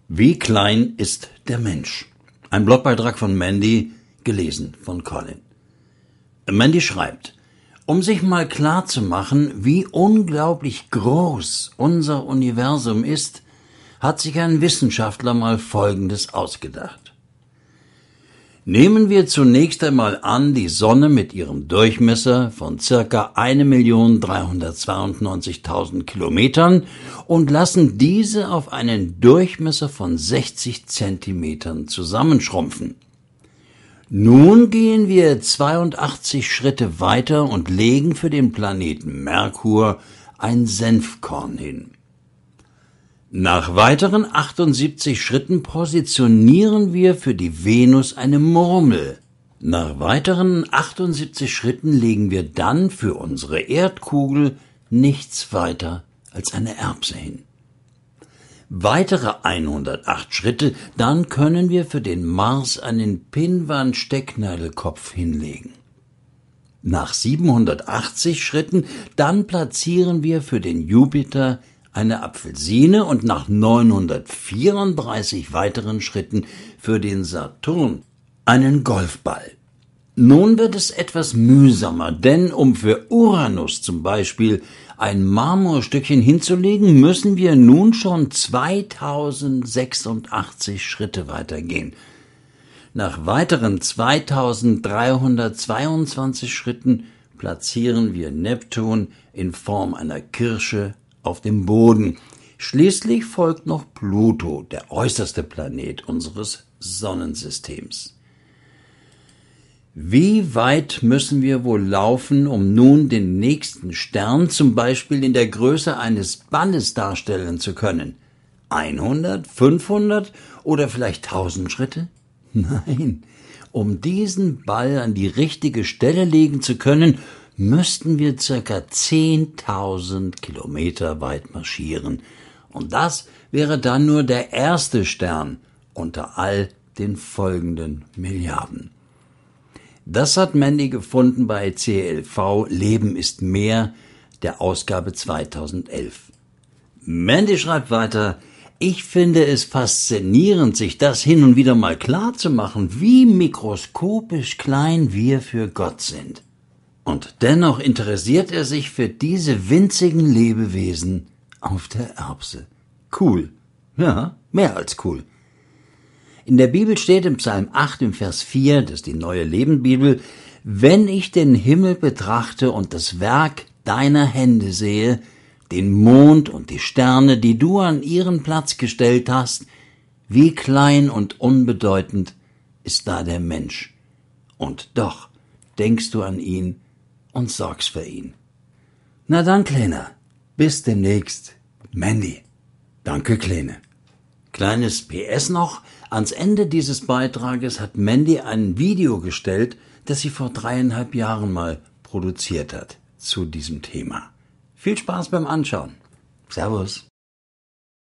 Wie klein ist der Mensch? Ein Blogbeitrag von Mandy, gelesen von Colin. Mandy schreibt, um sich mal klarzumachen, wie unglaublich groß unser Universum ist, hat sich ein Wissenschaftler mal Folgendes ausgedacht. Nehmen wir zunächst einmal an, die Sonne mit ihrem Durchmesser von circa 1.392.000 Kilometern und lassen diese auf einen Durchmesser von 60 Zentimetern zusammenschrumpfen. Nun gehen wir 82 Schritte weiter und legen für den Planeten Merkur ein Senfkorn hin. Nach weiteren 78 Schritten positionieren wir für die Venus eine Murmel. Nach weiteren 78 Schritten legen wir dann für unsere Erdkugel nichts weiter als eine Erbse hin. Weitere 108 Schritte, dann können wir für den Mars einen Pinnwand-Stecknadelkopf hinlegen. Nach 780 Schritten, dann platzieren wir für den Jupiter eine Apfelsine und nach 934 weiteren Schritten für den Saturn einen Golfball. Nun wird es etwas mühsamer, denn um für Uranus zum Beispiel ein Marmorstückchen hinzulegen, müssen wir nun schon 2086 Schritte weitergehen. Nach weiteren 2322 Schritten platzieren wir Neptun in Form einer Kirsche auf dem Boden. Schließlich folgt noch Pluto, der äußerste Planet unseres Sonnensystems. Wie weit müssen wir wohl laufen, um nun den nächsten Stern zum Beispiel in der Größe eines Balles darstellen zu können? 100, 500 oder vielleicht 1000 Schritte? Nein, um diesen Ball an die richtige Stelle legen zu können, müssten wir ca. 10.000 Kilometer weit marschieren. Und das wäre dann nur der erste Stern unter all den folgenden Milliarden. Das hat Mandy gefunden bei CLV Leben ist mehr, der Ausgabe 2011. Mandy schreibt weiter, ich finde es faszinierend, sich das hin und wieder mal klar zu machen, wie mikroskopisch klein wir für Gott sind. Und dennoch interessiert er sich für diese winzigen Lebewesen auf der Erbse. Cool. Ja, mehr als cool. In der Bibel steht im Psalm 8 im Vers 4, das ist die Neue Lebenbibel, wenn ich den Himmel betrachte und das Werk deiner Hände sehe, den Mond und die Sterne, die du an ihren Platz gestellt hast, wie klein und unbedeutend ist da der Mensch. Und doch denkst du an ihn und sorgst für ihn. Na dann, Kleiner, bis demnächst. Mandy. Danke, Kleine. Kleines PS noch, ans Ende dieses Beitrages hat Mandy ein Video gestellt, das sie vor 3,5 Jahren mal produziert hat zu diesem Thema. Viel Spaß beim Anschauen. Servus.